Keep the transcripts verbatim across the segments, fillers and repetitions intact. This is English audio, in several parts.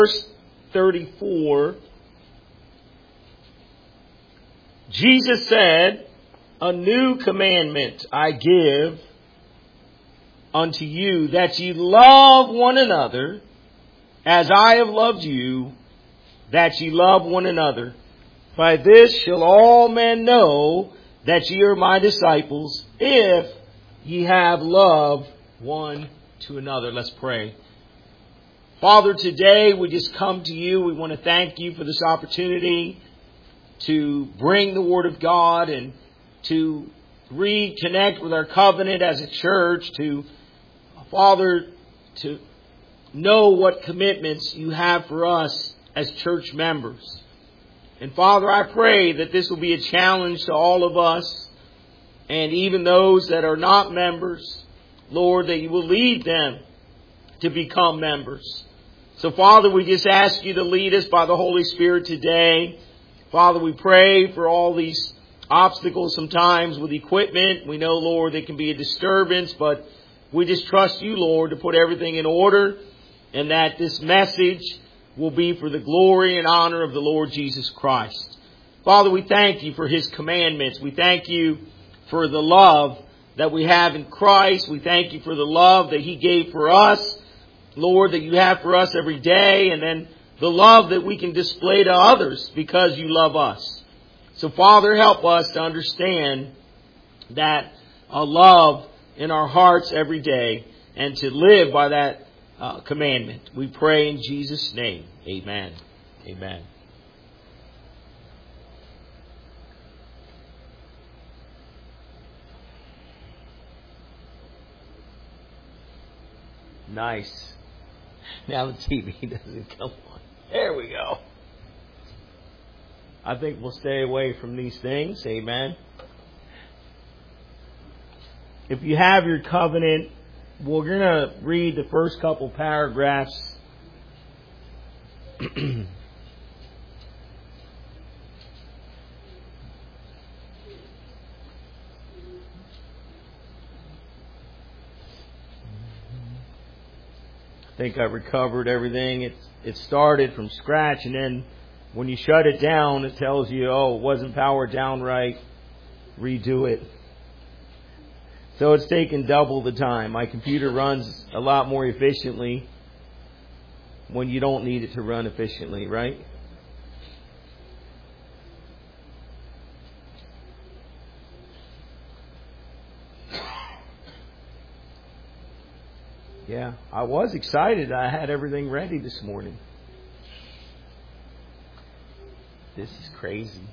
verse thirty-four, Jesus said, "A new commandment I give unto you, that ye love one another as I have loved you, that ye love one another. By this shall all men know that ye are my disciples, if ye have love one to another." Let's pray. Father, today we just come to you. We want to thank you for this opportunity to bring the Word of God and to reconnect with our covenant as a church, to, Father, to know what commitments you have for us as church members. And Father, I pray that this will be a challenge to all of us, and even those that are not members, Lord, that you will lead them to become members. So Father, we just ask you to lead us by the Holy Spirit today. Father, we pray for all these obstacles sometimes with equipment. We know, Lord, there can be a disturbance, but we just trust you, Lord, to put everything in order, and that this message will be for the glory and honor of the Lord Jesus Christ. Father, we thank you for His commandments. We thank you for the love that we have in Christ. We thank you for the love that He gave for us, Lord, that you have for us every day, and then the love that we can display to others because you love us. So, Father, help us to understand that uh, love in our hearts every day and to live by that uh, commandment. We pray in Jesus' name. Amen. Amen. Nice. Now the T V doesn't come on. There we go. I think we'll stay away from these things. Amen. If you have your covenant, we're going to read the first couple paragraphs. I think I recovered everything. It, it started from scratch, and then when you shut it down, it tells you, oh, it wasn't powered down right. Redo it. So it's taken double the time. My computer runs a lot more efficiently when you don't need it to run efficiently, right? Yeah, I was excited. I had everything ready this morning. This is crazy.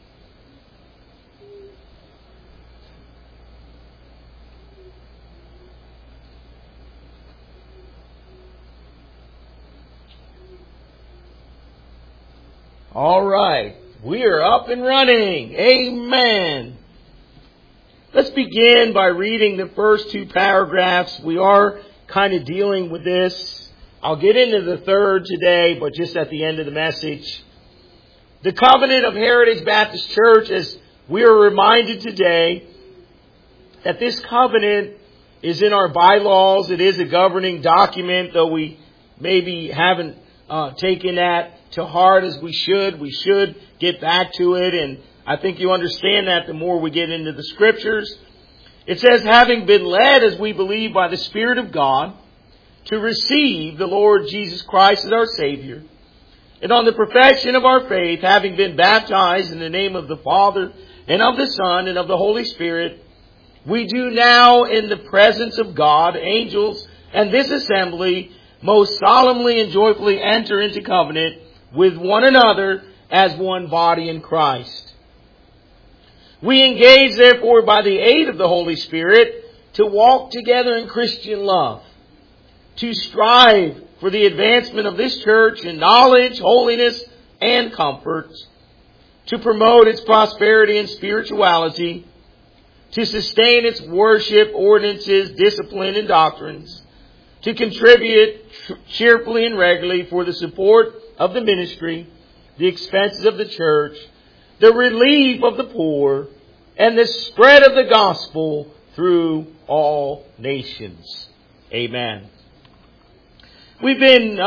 All right, we are up and running. Amen. Let's begin by reading the first two paragraphs. We are kind of dealing with this. I'll get into the third today, but just at the end of the message. The covenant of Heritage Baptist Church, as we are reminded today, that this covenant is in our bylaws. It is a governing document, though we maybe haven't uh, taken that to heart as we should. We should get back to it, and I think you understand that the more we get into the Scriptures. It says, having been led, as we believe, by the Spirit of God, to receive the Lord Jesus Christ as our Savior, and on the profession of our faith, having been baptized in the name of the Father, and of the Son, and of the Holy Spirit, we do now, in the presence of God, angels, and this assembly, most solemnly and joyfully enter into covenant with one another as one body in Christ. We engage, therefore, by the aid of the Holy Spirit, to walk together in Christian love, to strive for the advancement of this church in knowledge, holiness, and comfort, to promote its prosperity and spirituality, to sustain its worship, ordinances, discipline, and doctrines, to contribute cheerfully and regularly for the support of the ministry, the expenses of the church, the relief of the poor, and the spread of the gospel through all nations. Amen. We've been uh,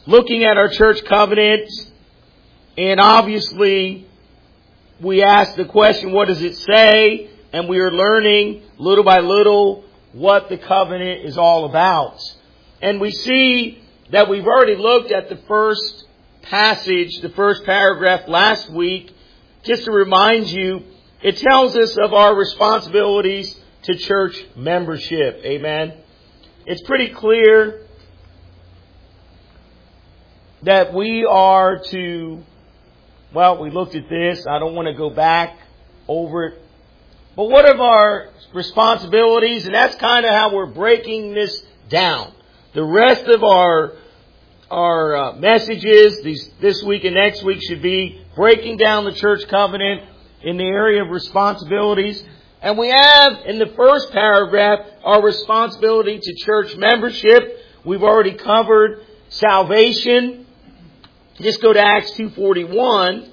looking at our church covenant, and obviously we asked the question, what does it say? And we are learning little by little what the covenant is all about. And we see that we've already looked at the first passage, the first paragraph last week. Just to remind you, it tells us of our responsibilities to church membership. Amen. It's pretty clear that we are to, well, we looked at this. I don't want to go back over it. But what are our responsibilities? And that's kind of how we're breaking this down. The rest of our our uh, messages these, this week and next week should be breaking down the church covenant in the area of responsibilities. And we have in the first paragraph our responsibility to church membership. We've already covered salvation. Just go to Acts two forty-one.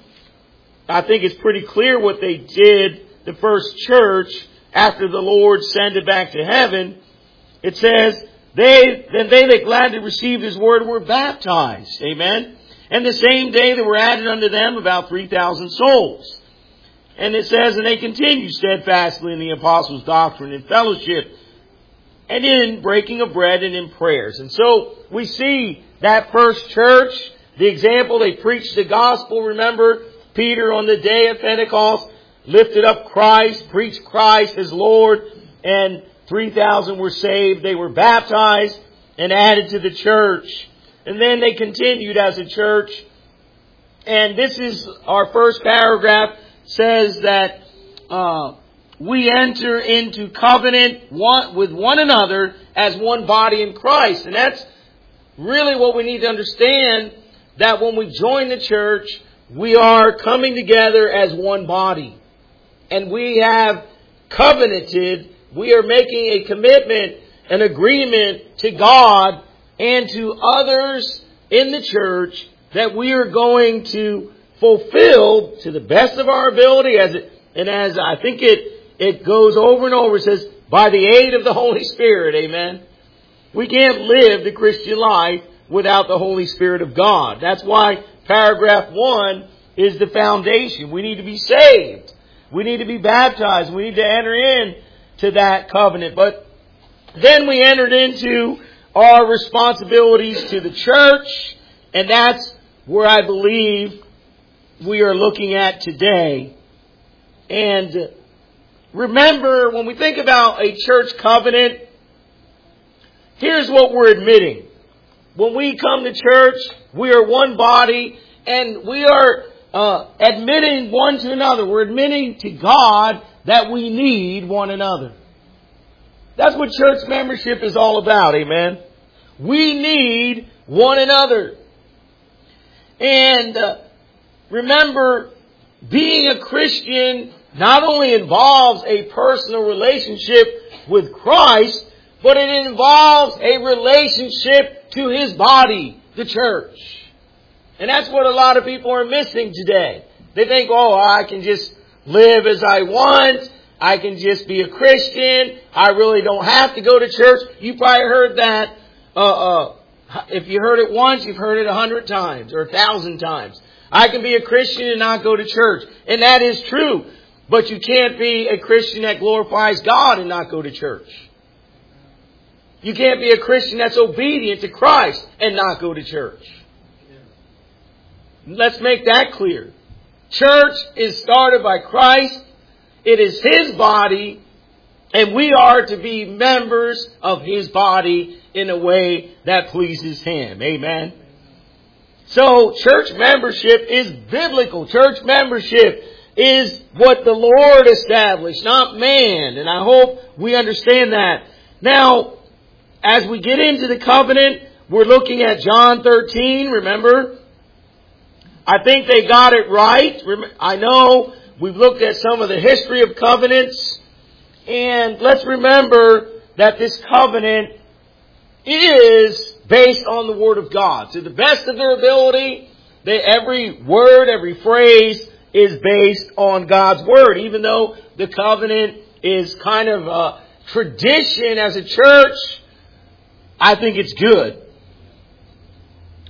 I think it's pretty clear what they did, the first church, after the Lord ascended back to heaven. It says, They, then they that gladly received His word were baptized. Amen. And the same day there were added unto them about three thousand souls. And it says, and they continued steadfastly in the apostles' doctrine and fellowship, and in breaking of bread and in prayers. And so we see that first church, the example, they preached the gospel. Remember, Peter on the day of Pentecost lifted up Christ, preached Christ as Lord, and three thousand were saved. They were baptized and added to the church. And then they continued as a church. And this is our first paragraph, says that uh, we enter into covenant one, with one another as one body in Christ. And that's really what we need to understand, that when we join the church, we are coming together as one body. And we have covenanted, we are making a commitment, an agreement to God and to others in the church that we are going to fulfill to the best of our ability, as it, and as I think it, it goes over and over, it says, by the aid of the Holy Spirit, amen. We can't live the Christian life without the Holy Spirit of God. That's why paragraph one is the foundation. We need to be saved. We need to be baptized. We need to enter in to that covenant. But then we entered into our responsibilities to the church, and that's where I believe we are looking at today. And remember, when we think about a church covenant, here's what we're admitting. When we come to church, we are one body, and we are uh, admitting one to another. We're admitting to God that we need one another. That's what church membership is all about, amen? We need one another. And uh, remember, being a Christian not only involves a personal relationship with Christ, but it involves a relationship to His body, the church. And that's what a lot of people are missing today. They think, oh, I can just live as I want. I can just be a Christian. I really don't have to go to church. You probably heard that. Uh, uh, if you heard it once, you've heard it a hundred times or a thousand times. I can be a Christian and not go to church. And that is true. But you can't be a Christian that glorifies God and not go to church. You can't be a Christian that's obedient to Christ and not go to church. Let's make that clear. Church is started by Christ. It is His body, and we are to be members of His body in a way that pleases Him. Amen. So church membership is biblical. Church membership is what the Lord established, not man. And I hope we understand that. Now, as we get into the covenant, we're looking at John thirteen, remember? I think they got it right. I know we've looked at some of the history of covenants. And let's remember that this covenant is based on the Word of God. To the best of their ability, they, every word, every phrase is based on God's Word. Even though the covenant is kind of a tradition as a church, I think it's good.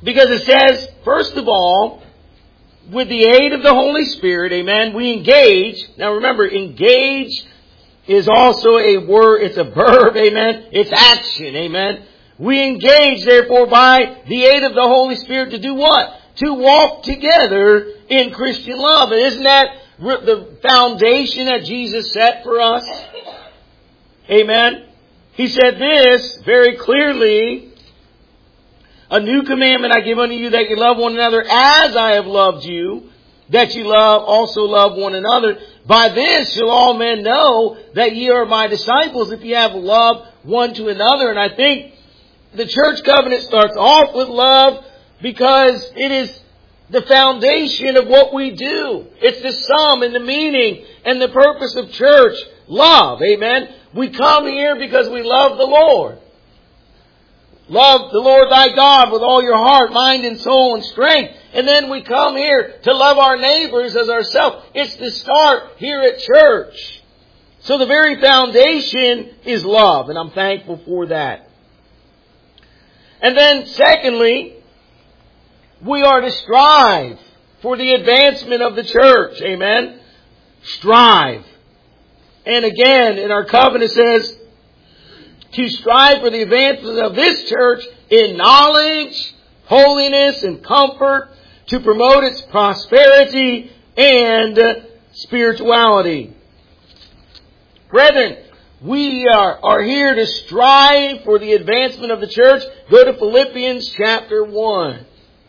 Because it says, first of all, with the aid of the Holy Spirit, amen, we engage. Now remember, engage is also a word, it's a verb, amen. It's action, amen. We engage, therefore, by the aid of the Holy Spirit to do what? To walk together in Christian love. And isn't that the foundation that Jesus set for us? Amen. He said this very clearly. A new commandment I give unto you, that you love one another as I have loved you, that you love also love one another. By this shall all men know that ye are my disciples, if ye have love one to another. And I think the church covenant starts off with love because it is the foundation of what we do. It's the sum and the meaning and the purpose of church. Love. Amen. We come here because we love the Lord. Love the Lord thy God with all your heart, mind, and soul and strength. And then we come here to love our neighbors as ourselves. It's the start here at church. So the very foundation is love, and I'm thankful for that. And then secondly, we are to strive for the advancement of the church. Amen. Strive. And again, in our covenant it says, to strive for the advancement of this church in knowledge, holiness, and comfort, to promote its prosperity and spirituality. Brethren, we are, are here to strive for the advancement of the church. Go to Philippians chapter one.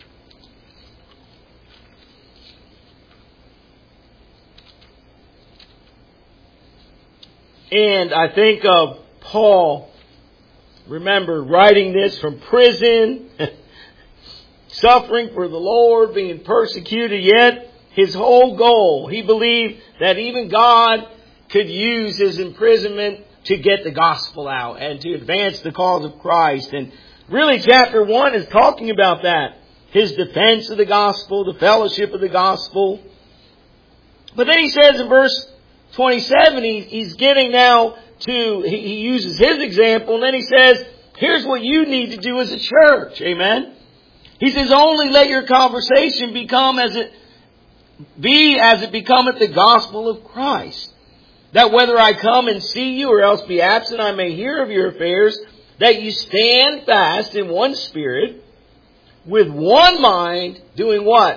And I think of Paul, remember, writing this from prison, suffering for the Lord, being persecuted, yet his whole goal, he believed that even God could use his imprisonment to get the gospel out and to advance the cause of Christ. And really chapter one is talking about that. His defense of the gospel, the fellowship of the gospel. But then he says in verse twenty-seven, he, he's getting now to, he, he uses his example, and then he says, here's what you need to do as a church. Amen. He says, only let your conversation become as it be as it becometh the gospel of Christ. That whether I come and see you or else be absent, I may hear of your affairs, that you stand fast in one spirit, with one mind, doing what?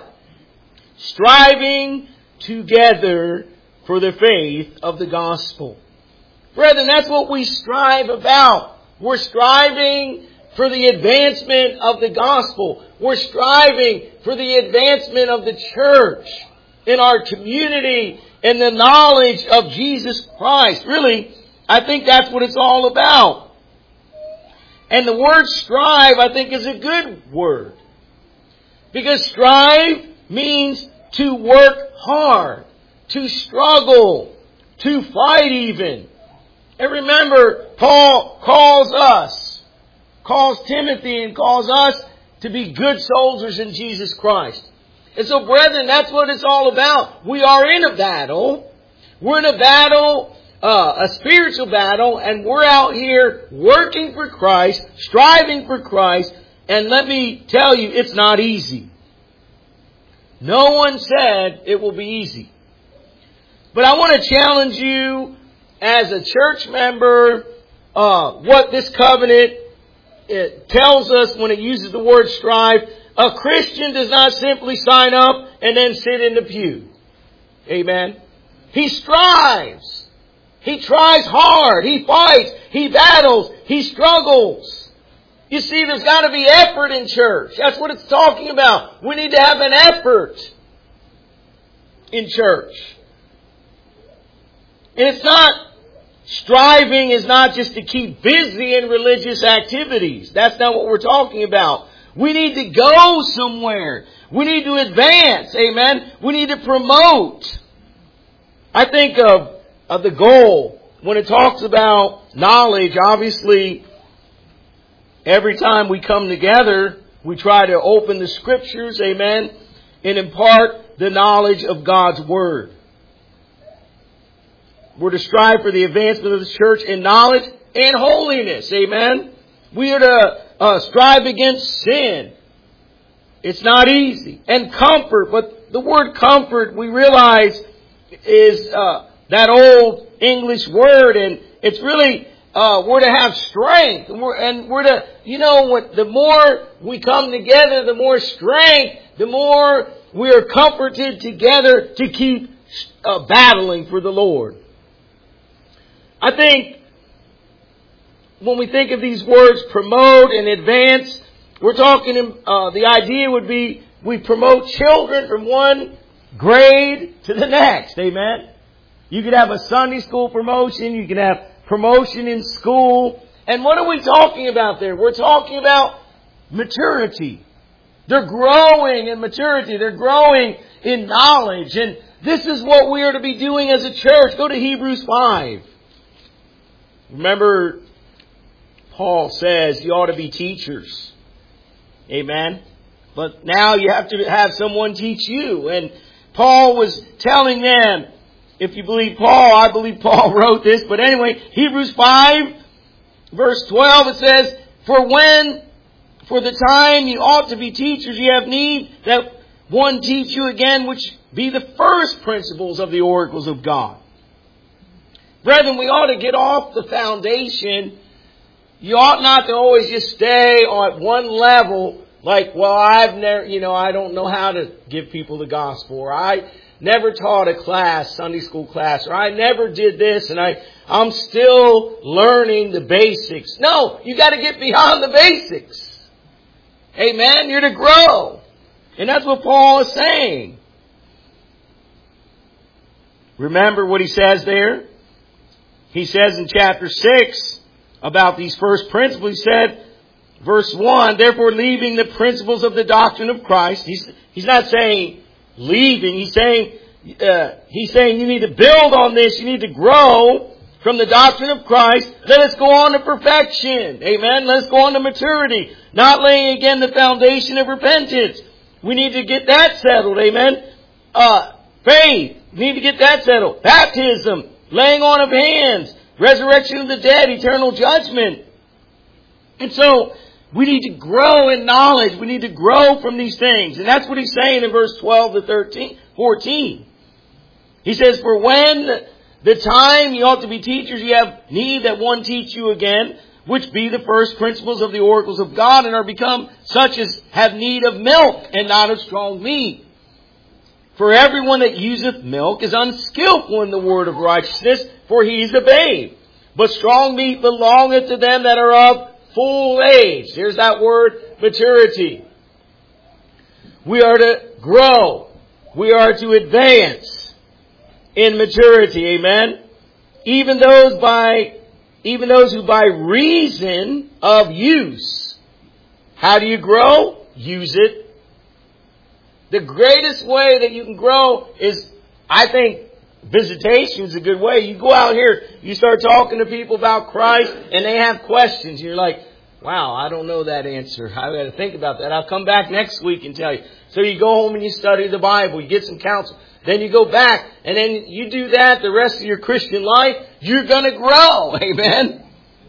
Striving together for the faith of the gospel. Brethren, that's what we strive about. We're striving for the advancement of the gospel. We're striving for the advancement of the church in our community and the knowledge of Jesus Christ. Really, I think that's what it's all about. And the word strive, I think, is a good word. Because strive means to work hard, to struggle, to fight even. And remember, Paul calls us, calls Timothy and calls us to be good soldiers in Jesus Christ. And so, brethren, that's what it's all about. We are in a battle. We're in a battle, uh, a spiritual battle, and we're out here working for Christ, striving for Christ. And let me tell you, it's not easy. No one said it will be easy. But I want to challenge you as a church member, uh, what this covenant it tells us when it uses the word strive. A Christian does not simply sign up and then sit in the pew. Amen. He strives. He tries hard. He fights. He battles. He struggles. You see, there's got to be effort in church. That's what it's talking about. We need to have an effort in church. And it's not, striving is not just to keep busy in religious activities. That's not what we're talking about. We need to go somewhere. We need to advance. Amen. We need to promote. I think of, of the goal. When it talks about knowledge, obviously, every time we come together, we try to open the Scriptures, amen, and impart the knowledge of God's Word. We're to strive for the advancement of the church in knowledge and holiness. Amen. We are to uh, strive against sin. It's not easy. And comfort, but the word comfort, we realize, is uh, that old English word, and it's really, uh, we're to have strength. And we're, and we're to, you know, what, the more we come together, the more strength, the more we are comforted together to keep uh, battling for the Lord. I think when we think of these words, promote and advance, we're talking, uh, the idea would be we promote children from one grade to the next. Amen. You could have a Sunday school promotion. You can have promotion in school. And what are we talking about there? We're talking about maturity. They're growing in maturity. They're growing in knowledge. And this is what we are to be doing as a church. Go to Hebrews five. Remember, Paul says you ought to be teachers. Amen. But now you have to have someone teach you. And Paul was telling them, if you believe Paul, I believe Paul wrote this. But anyway, Hebrews five, verse twelve, it says, For when, for the time you ought to be teachers, you have need that one teach you again, which be the first principles of the oracles of God. Brethren, we ought to get off the foundation. You ought not to always just stay on one level, like, well, I've never, you know, I don't know how to give people the gospel, or I never taught a class, Sunday school class, or I never did this, and I, I'm still learning the basics. No, you got to get beyond the basics. Amen? You're to grow. And that's what Paul is saying. Remember what he says there? He says in chapter six, about these first principles, he said, verse one, therefore leaving the principles of the doctrine of Christ. He's, he's not saying leaving. He's saying, uh, he's saying you need to build on this. You need to grow from the doctrine of Christ. Let us go on to perfection. Amen. Let us go on to maturity. Not laying again the foundation of repentance. We need to get that settled. Amen. Uh, faith. We need to get that settled. Baptism. Laying on of hands. Resurrection of the dead, eternal judgment. And so, we need to grow in knowledge. We need to grow from these things. And that's what he's saying in verse twelve to thirteen, fourteen. He says, For when the time you ought to be teachers, you have need that one teach you again, which be the first principles of the oracles of God, and are become such as have need of milk and not of strong meat. For everyone that useth milk is unskillful in the word of righteousness, for he is a babe. But strong meat belongeth to them that are of full age. There's that word, maturity. We are to grow. We are to advance in maturity. Amen. Even those by, even those who by reason of use. How do you grow? Use it. The greatest way that you can grow is, I think, visitation is a good way. You go out here, you start talking to people about Christ, and they have questions. You're like, wow, I don't know that answer. I've got to think about that. I'll come back next week and tell you. So you go home and you study the Bible. You get some counsel. Then you go back, and then you do that the rest of your Christian life. You're going to grow. Amen?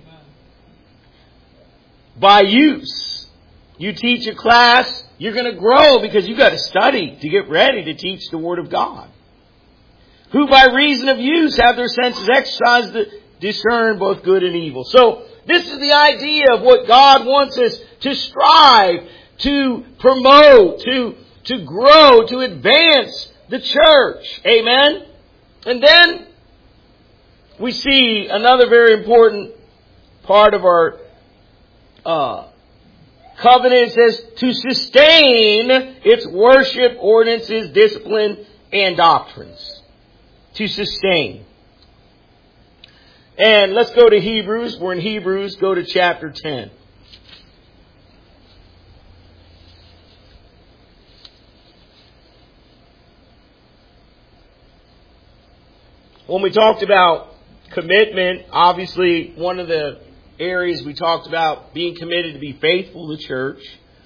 By use. You teach a class, you're going to grow because you've got to study to get ready to teach the Word of God. Who by reason of use have their senses exercised to discern both good and evil. So, this is the idea of what God wants us to strive, to promote, to, to grow, to advance the church. Amen? And then, we see another very important part of our uh, covenant. It says, to sustain its worship, ordinances, discipline, and doctrines. To sustain. And let's go to Hebrews. We're in Hebrews. Go to chapter ten. When we talked about commitment, obviously one of the areas we talked about being committed to be faithful to church.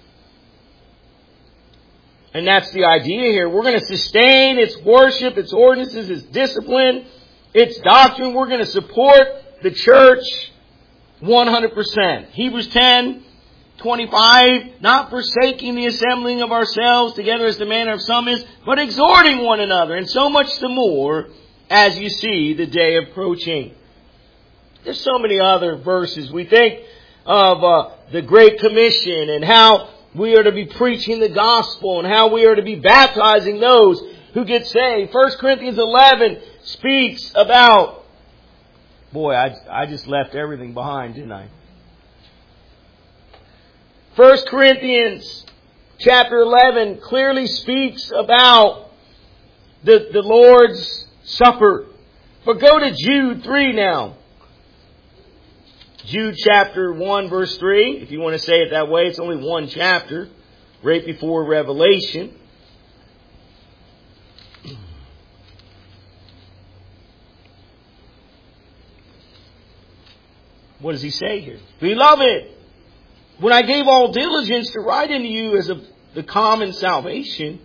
And that's the idea here. We're going to sustain its worship, its ordinances, its discipline, its doctrine. We're going to support the church one hundred percent. Hebrews ten twenty-five, not forsaking the assembling of ourselves together as the manner of some is, but exhorting one another, and so much the more as you see the day approaching. There's so many other verses. We think of uh, the Great Commission and how we are to be preaching the gospel and how we are to be baptizing those who get saved. First Corinthians eleven speaks about, boy, I, I just left everything behind, didn't I? First Corinthians chapter eleven clearly speaks about the, the Lord's Supper. But go to Jude three now. Jude chapter one verse three. If you want to say it that way, it's only one chapter. Right before Revelation. What does he say here? Beloved, when I gave all diligence to write unto you as of the common salvation,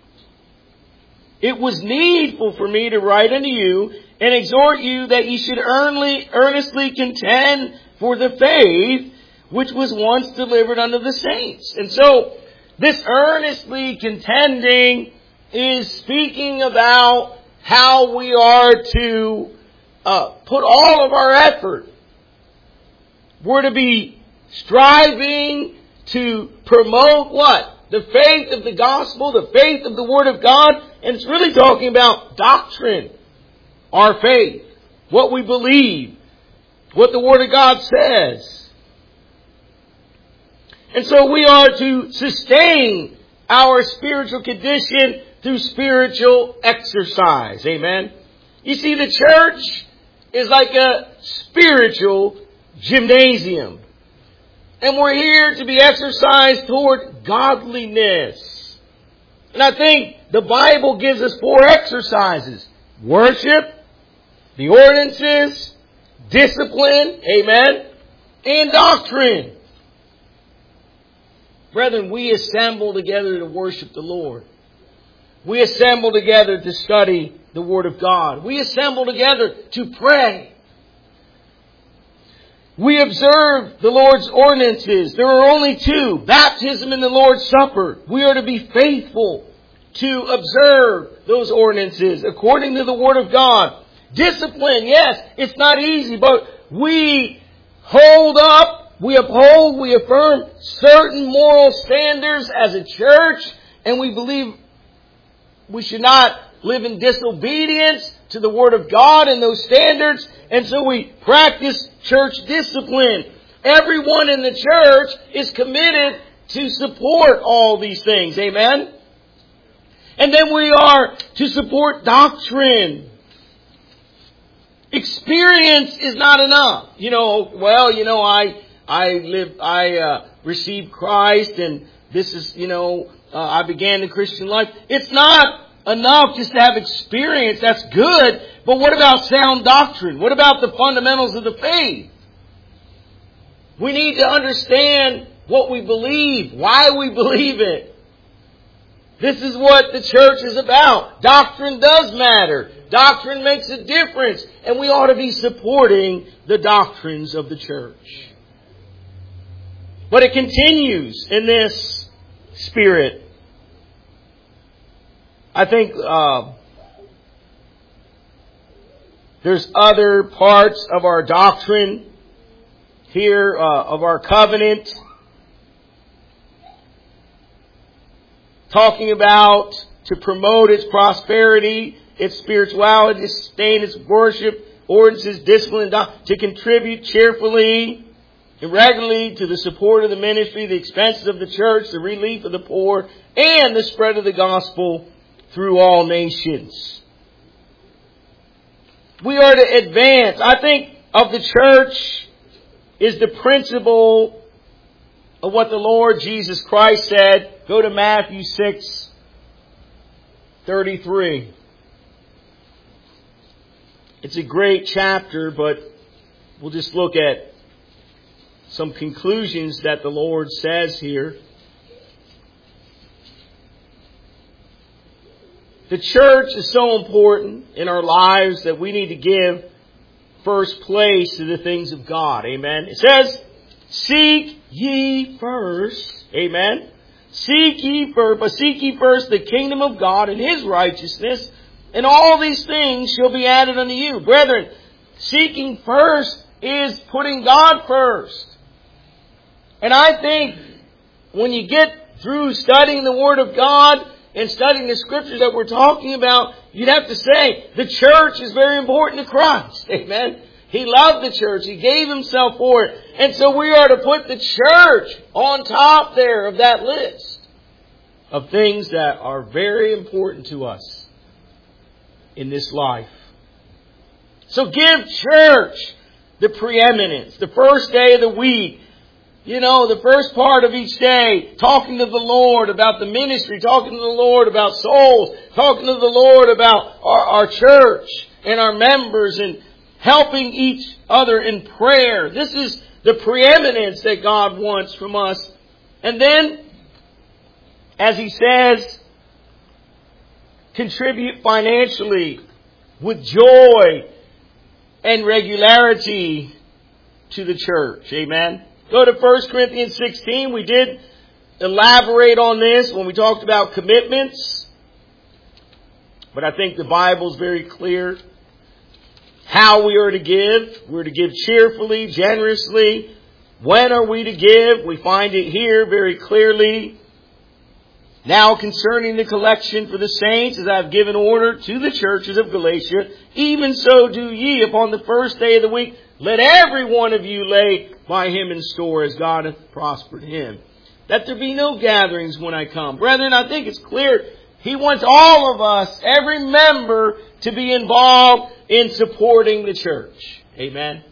it was needful for me to write unto you and exhort you that ye should earnestly, earnestly contend for the faith which was once delivered unto the saints. And so, this earnestly contending is speaking about how we are to uh, put all of our effort. We're to be striving to promote what? The faith of the gospel, the faith of the Word of God. And it's really talking about doctrine. Our faith. What we believe. What the Word of God says. And so we are to sustain our spiritual condition through spiritual exercise. Amen. You see, the church is like a spiritual gymnasium. And we're here to be exercised toward godliness. And I think the Bible gives us four exercises. Worship, the ordinances, discipline, amen, and doctrine. Brethren, we assemble together to worship the Lord. We assemble together to study the Word of God. We assemble together to pray. We observe the Lord's ordinances. There are only two. Baptism and the Lord's Supper. We are to be faithful to observe those ordinances according to the Word of God. Discipline, yes, it's not easy, but we hold up, we uphold, we affirm certain moral standards as a church, and we believe we should not live in disobedience to the Word of God and those standards. And so we practice church discipline. Everyone in the church is committed to support all these things. Amen? And then we are to support doctrine. Experience is not enough. You know, well, you know, I, I live, I, uh, received Christ and this is, you know, uh, I began the Christian life. It's not enough just to have experience. That's good. But what about sound doctrine? What about the fundamentals of the faith? We need to understand what we believe, why we believe it. This is what the church is about. Doctrine does matter. Doctrine makes a difference. And we ought to be supporting the doctrines of the church. But it continues in this spirit. I think uh, there's other parts of our doctrine here, uh, of our covenant, talking about to promote its prosperity, its spirituality, sustain its worship, ordinances, discipline, to contribute cheerfully and regularly to the support of the ministry, the expenses of the church, the relief of the poor, and the spread of the gospel through all nations. We are to advance. I think of the church is the principle of what the Lord Jesus Christ said. Go to Matthew six thirty-three. It's a great chapter, but we'll just look at some conclusions that the Lord says here. The church is so important in our lives that we need to give first place to the things of God. Amen. It says, seek ye first, amen, seek ye first, but seek ye first the kingdom of God and His righteousness, and all these things shall be added unto you. Brethren, seeking first is putting God first. And I think when you get through studying the Word of God and studying the Scriptures that we're talking about, you'd have to say the church is very important to Christ. Amen. He loved the church. He gave Himself for it. And so we are to put the church on top there of that list of things that are very important to us in this life. So give church the preeminence. The first day of the week, you know, the first part of each day, talking to the Lord about the ministry, talking to the Lord about souls, talking to the Lord about our, our church and our members, and helping each other in prayer. This is the preeminence that God wants from us. And then, as He says, contribute financially with joy and regularity to the church. Amen. Go to First Corinthians sixteen. We did elaborate on this when we talked about commitments. But I think the Bible is very clear how we are to give. We're to give cheerfully, generously. When are we to give? We find it here very clearly. Now concerning the collection for the saints, as I have given order to the churches of Galatia, even so do ye upon the first day of the week. Let every one of you lay by him in store as God hath prospered him. That there be no gatherings when I come. Brethren, I think it's clear He wants all of us, every member, to be involved in supporting the church. Amen.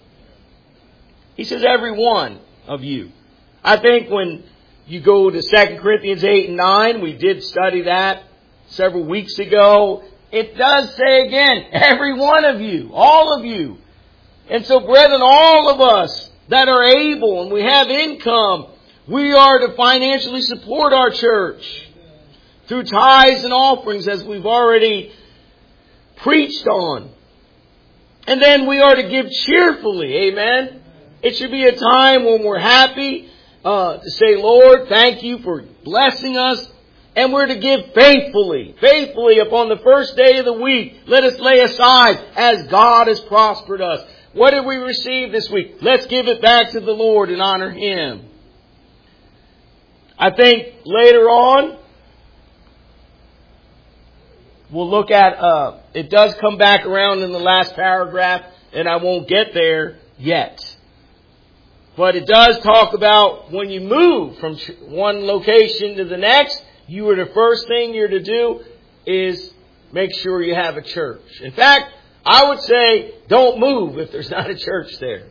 He says every one of you. I think when you go to Second Corinthians eight and nine, we did study that several weeks ago. It does say again, every one of you, all of you. And so, brethren, all of us that are able and we have income, we are to financially support our church through tithes and offerings, as we've already preached on. And then we are to give cheerfully. Amen. It should be a time when we're happy uh, to say, Lord, thank you for blessing us. And we're to give faithfully, faithfully upon the first day of the week. Let us lay aside as God has prospered us. What did we receive this week? Let's give it back to the Lord and honor Him. I think later on, we'll look at, uh, it does come back around in the last paragraph, and I won't get there yet. But it does talk about when you move from one location to the next, you are the first thing you're to do is make sure you have a church. In fact, I would say don't move if there's not a church there.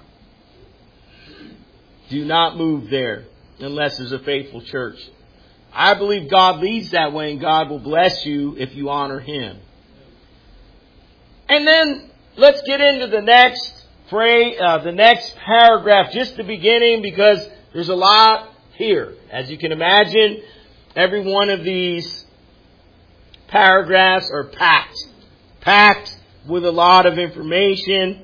Do not move there unless there's a faithful church. I believe God leads that way, and God will bless you if you honor Him. And then let's get into the next phrase, uh, the next paragraph, just the beginning, because there's a lot here. As you can imagine, every one of these paragraphs are packed, packed with a lot of information.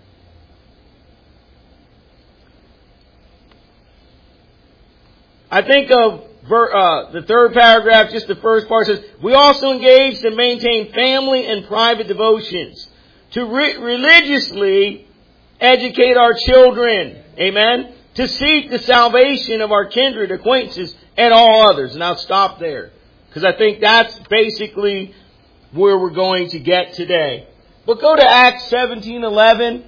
I think of uh, the third paragraph, just the first part says, we also engage to maintain family and private devotions, to re- religiously educate our children, amen, to seek the salvation of our kindred, acquaintances, and all others. And I'll stop there, because I think that's basically where we're going to get today. But go to Acts seventeen eleven.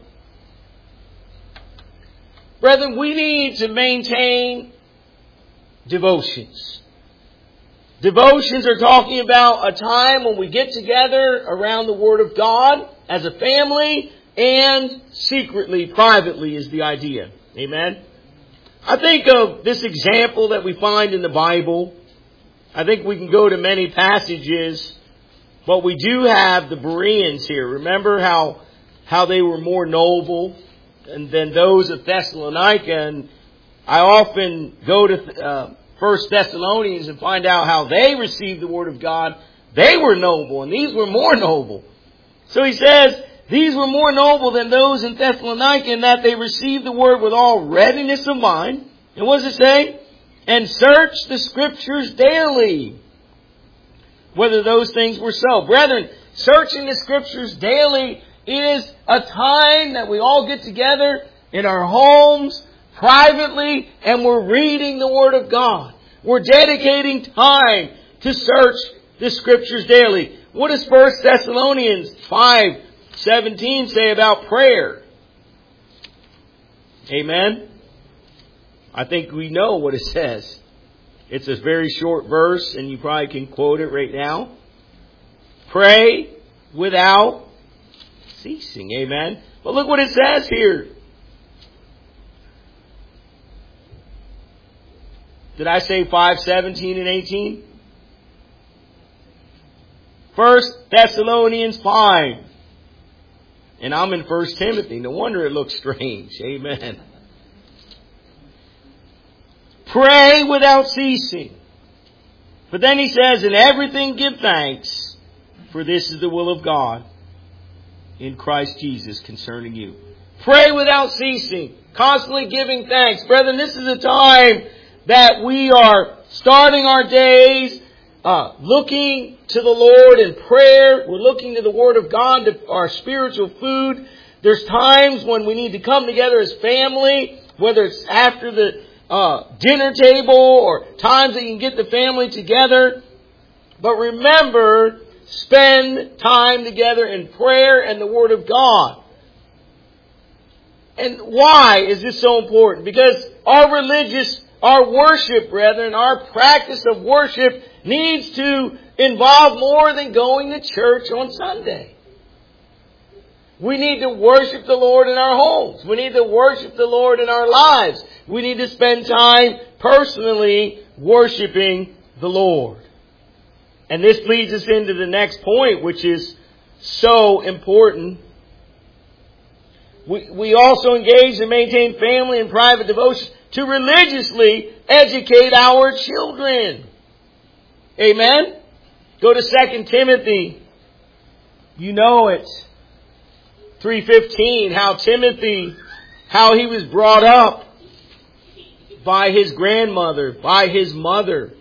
Brethren, we need to maintain devotions. Devotions are talking about a time when we get together around the Word of God as a family, and secretly, privately is the idea. Amen. I think of this example that we find in the Bible. I think we can go to many passages, but we do have the Bereans here. Remember how how they were more noble than those of Thessalonica, and I often go to uh, First Thessalonians and find out how they received the Word of God. They were noble, and these were more noble. So he says, these were more noble than those in Thessalonica in that they received the Word with all readiness of mind And what does it say? And search the Scriptures daily, whether those things were so. Brethren, searching the Scriptures daily is a time that we all get together in our homes, privately, and we're reading the Word of God. We're dedicating time to search the Scriptures daily. What does First Thessalonians five seventeen say about prayer? Amen? I think we know what it says. It's a very short verse, and you probably can quote it right now. Pray without ceasing. Amen? But look what it says here. Did I say five seventeen and eighteen? First Thessalonians five. And I'm in First Timothy. No wonder it looks strange. Amen. Pray without ceasing. But then he says, in everything give thanks, for this is the will of God in Christ Jesus concerning you. Pray without ceasing. Constantly giving thanks. Brethren, this is a time that we are starting our days uh, looking to the Lord in prayer. We're looking to the Word of God, to our spiritual food. There's times when we need to come together as family, whether it's after the uh, dinner table or times that you can get the family together. But remember, spend time together in prayer and the Word of God. And why is this so important? Because our religious Our worship, brethren, our practice of worship needs to involve more than going to church on Sunday. We need to worship the Lord in our homes. We need to worship the Lord in our lives. We need to spend time personally worshiping the Lord. And this leads us into the next point, which is so important. We, we also engage and maintain family and private devotion to religiously educate our children. Amen? Go to Second Timothy. You know it. three fifteen, how Timothy, how he was brought up by his grandmother, by his mother.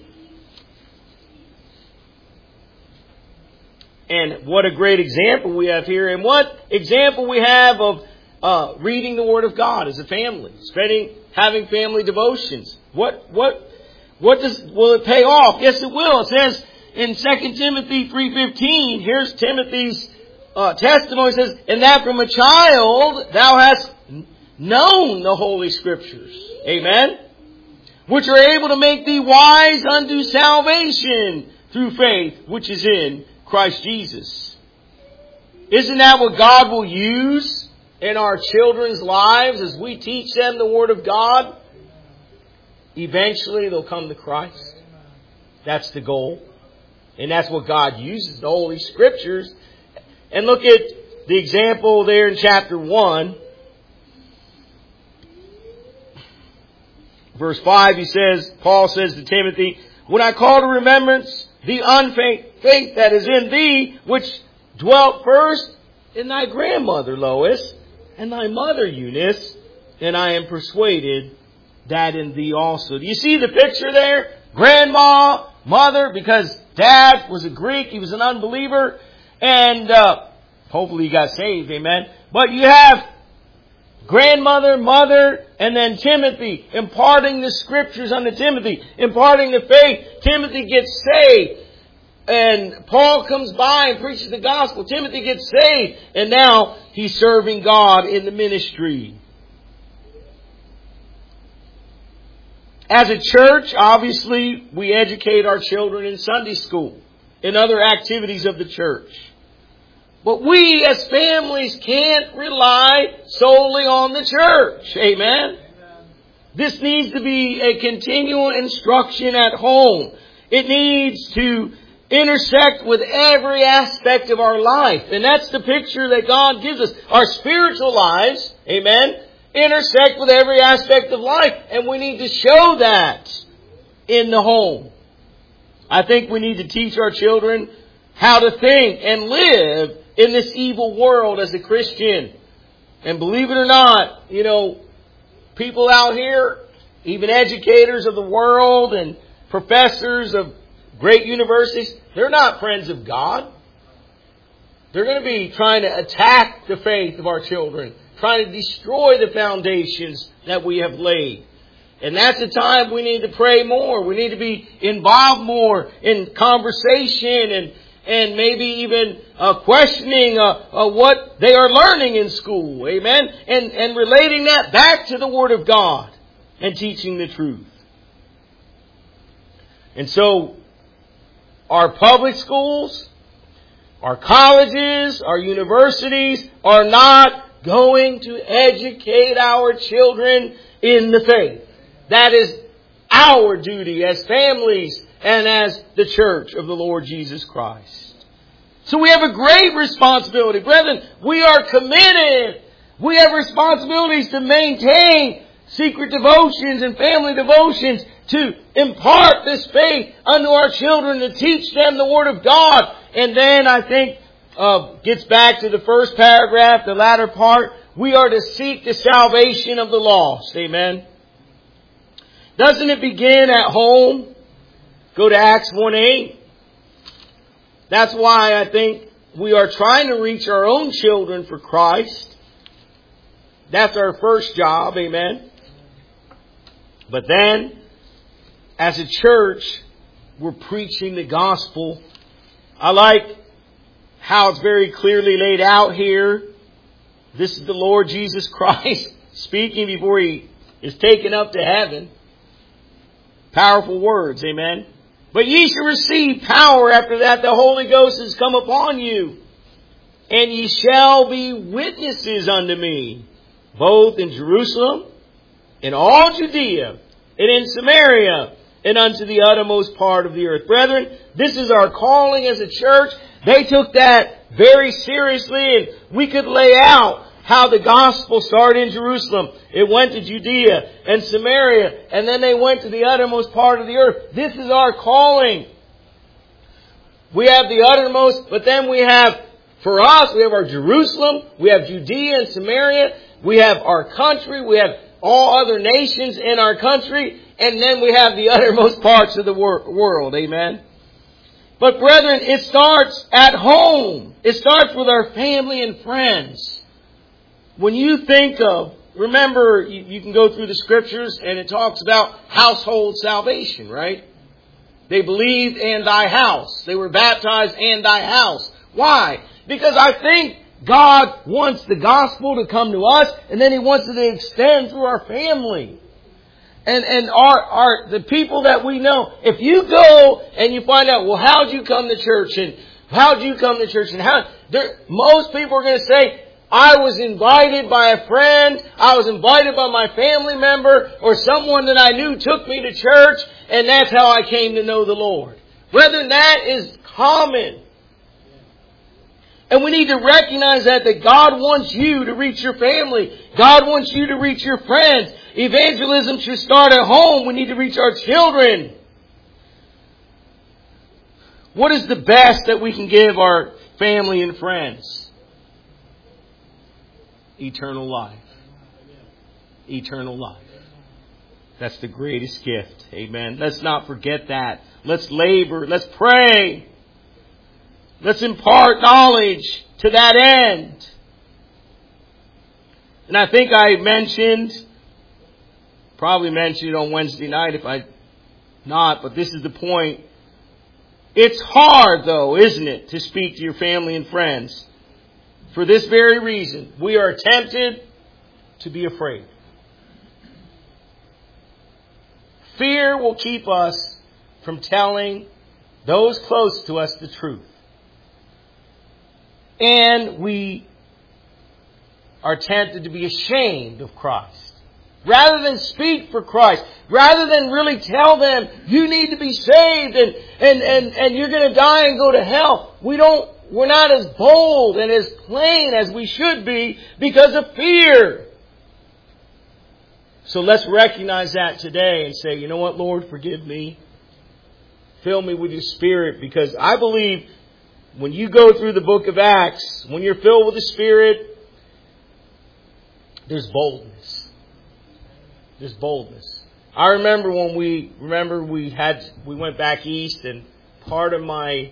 And what a great example we have here. And what example we have of uh, reading the Word of God as a family. Spending, having family devotions. What, what, what does, will it pay off? Yes, it will. It says in Second Timothy three fifteen, here's Timothy's uh, testimony. It says, and that from a child thou hast known the Holy Scriptures. Amen? Which are able to make thee wise unto salvation through faith, which is in Christ Jesus. Isn't that what God will use in our children's lives as we teach them the Word of God? Eventually they'll come to Christ. That's the goal. And that's what God uses, the Holy Scriptures. And look at the example there in chapter one. Verse five, he says, Paul says to Timothy, when I call to remembrance the unfaith faith that is in thee, which dwelt first in thy grandmother Lois, and thy mother Eunice, and I am persuaded that in thee also. Do you see the picture there? Grandma, mother, because dad was a Greek, he was an unbeliever, and uh, hopefully he got saved, amen. But you have grandmother, mother, and then Timothy, imparting the Scriptures unto Timothy, imparting the faith. Timothy gets saved. And Paul comes by and preaches the gospel. Timothy gets saved. And now he's serving God in the ministry. As a church, obviously, we educate our children in Sunday school, in other activities of the church. But we as families can't rely solely on the church. Amen? This needs to be a continual instruction at home. It needs to intersect with every aspect of our life. And that's the picture that God gives us. Our spiritual lives, amen, intersect with every aspect of life. And we need to show that in the home. I think we need to teach our children how to think and live in this evil world as a Christian. And believe it or not, you know, people out here, even educators of the world and professors of great universities, they're not friends of God. They're going to be trying to attack the faith of our children, trying to destroy the foundations that we have laid. And that's the time we need to pray more. We need to be involved more in conversation and and maybe even uh, questioning uh, uh, what they are learning in school. Amen? And, and relating that back to the Word of God and teaching the truth. And so, our public schools, our colleges, our universities are not going to educate our children in the faith. That is our duty as families and as the church of the Lord Jesus Christ. So we have a great responsibility. Brethren, we are committed. We have responsibilities to maintain secret devotions and family devotions, to impart this faith unto our children, to teach them the Word of God. And then I think uh, gets back to the first paragraph, the latter part. We are to seek the salvation of the lost. Amen. Doesn't it begin at home? Go to Acts one eight. That's why I think we are trying to reach our own children for Christ. That's our first job. Amen. But then, as a church, we're preaching the gospel. I like how it's very clearly laid out here. This is the Lord Jesus Christ speaking before He is taken up to heaven. Powerful words, amen. But ye shall receive power after that the Holy Ghost is come upon you. And ye shall be witnesses unto me, both in Jerusalem, in all Judea, and in Samaria, and unto the uttermost part of the earth. Brethren, this is our calling as a church. They took that very seriously, and we could lay out how the gospel started in Jerusalem. It went to Judea and Samaria, and then they went to the uttermost part of the earth. This is our calling. We have the uttermost, but then we have, for us, we have our Jerusalem, we have Judea and Samaria, we have our country, we have all other nations in our country, and then we have the uttermost parts of the wor- world. Amen. But brethren, it starts at home. It starts with our family and friends. When you think of, remember, you, you can go through the scriptures and it talks about household salvation, right? They believed and thy house. They were baptized and thy house. Why? Because I think God wants the gospel to come to us, and then He wants it to extend through our family. And, and our, our, the people that we know. If you go and you find out, well, how'd you come to church? And how'd you come to church? And how, there, most people are going to say, I was invited by a friend, I was invited by my family member, or someone that I knew took me to church, and that's how I came to know the Lord. Brethren, that is common. And we need to recognize that, that God wants you to reach your family. God wants you to reach your friends. Evangelism should start at home. We need to reach our children. What is the best that we can give our family and friends? Eternal life. Eternal life. That's the greatest gift. Amen. Let's not forget that. Let's labor. Let's pray. Let's impart knowledge to that end. And I think I mentioned, probably mentioned it on Wednesday night if I not, but this is the point. It's hard though, isn't it, to speak to your family and friends. For this very reason, we are tempted to be afraid. Fear will keep us from telling those close to us the truth. And we are tempted to be ashamed of Christ. Rather than speak for Christ, rather than really tell them, you need to be saved and, and, and, and you're going to die and go to hell, we don't We're not as bold and as plain as we should be because of fear. So let's recognize that today and say, you know what, Lord, forgive me. Fill me with your Spirit, because I believe when you go through the book of Acts, when you're filled with the Spirit, there's boldness. There's boldness. I remember when we remember we had we went back east, and part of my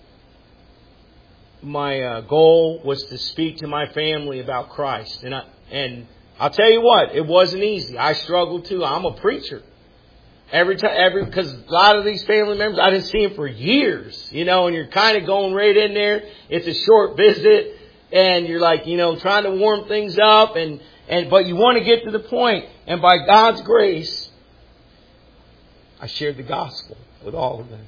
my uh, goal was to speak to my family about Christ. And I, and I'll tell you what, it wasn't easy. I struggled too. I'm a preacher. Every time, every, because a lot of these family members, I didn't see them for years, you know, and you're kind of going right in there. It's a short visit, and you're like, you know, trying to warm things up, and, and, but you want to get to the point. And by God's grace, I shared the gospel with all of them.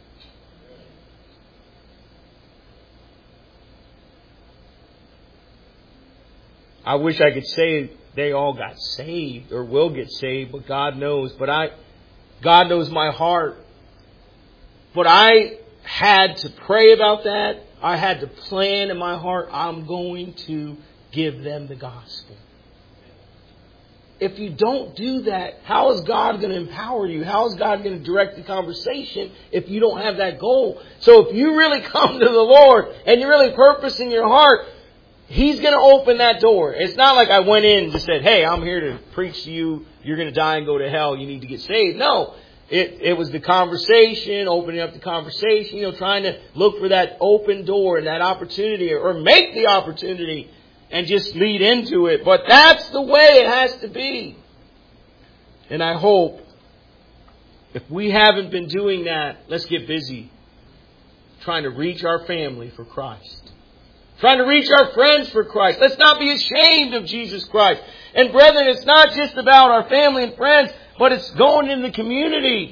I wish I could say they all got saved or will get saved, but God knows. But I, God knows my heart. But I had to pray about that. I had to plan in my heart, I'm going to give them the gospel. If you don't do that, how is God going to empower you? How is God going to direct the conversation if you don't have that goal? So if you really come to the Lord and you really purpose in your heart, He's going to open that door. It's not like I went in and just said, hey, I'm here to preach to you. You're going to die and go to hell. You need to get saved. No, it, it was the conversation, opening up the conversation, you know, trying to look for that open door and that opportunity, or make the opportunity and just lead into it. But that's the way it has to be. And I hope if we haven't been doing that, let's get busy trying to reach our family for Christ. Trying to reach our friends for Christ. Let's not be ashamed of Jesus Christ. And brethren, it's not just about our family and friends, but it's going in the community.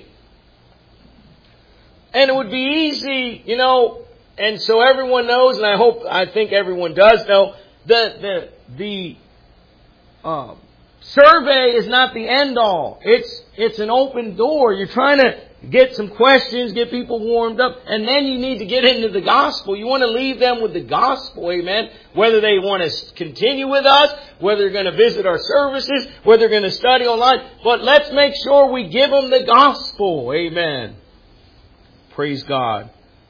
And it would be easy, you know, and so everyone knows, and I hope, I think everyone does know, the, the, the, um, survey is not the end all. It's, it's an open door. You're trying to get some questions, get people warmed up, and then you need to get into the gospel. You want to leave them with the gospel, amen. Whether they want to continue with us, whether they're going to visit our services, whether they're going to study online. But let's make sure we give them the gospel, amen. Praise God.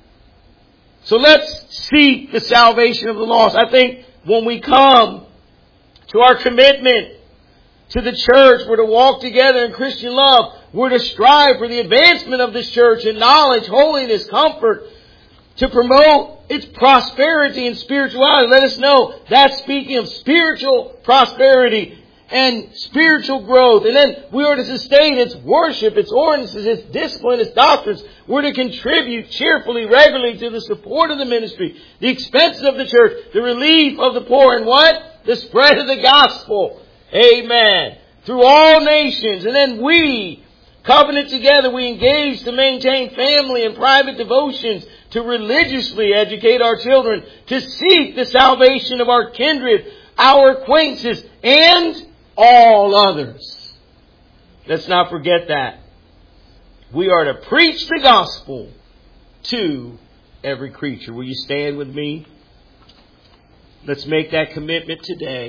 So let's seek the salvation of the lost. I think when we come to our commitment to the church, we're to walk together in Christian love. We're to strive for the advancement of this church in knowledge, holiness, comfort, to promote its prosperity and spirituality. Let us know that's speaking of spiritual prosperity and spiritual growth. And then we are to sustain its worship, its ordinances, its discipline, its doctrines. We're to contribute cheerfully, regularly to the support of the ministry, the expenses of the church, the relief of the poor, and what? The spread of the gospel. Amen. Through all nations. And then we, covenant together, we engage to maintain family and private devotions, to religiously educate our children, to seek the salvation of our kindred, our acquaintances, and all others. Let's not forget that. We are to preach the gospel to every creature. Will you stand with me? Let's make that commitment today.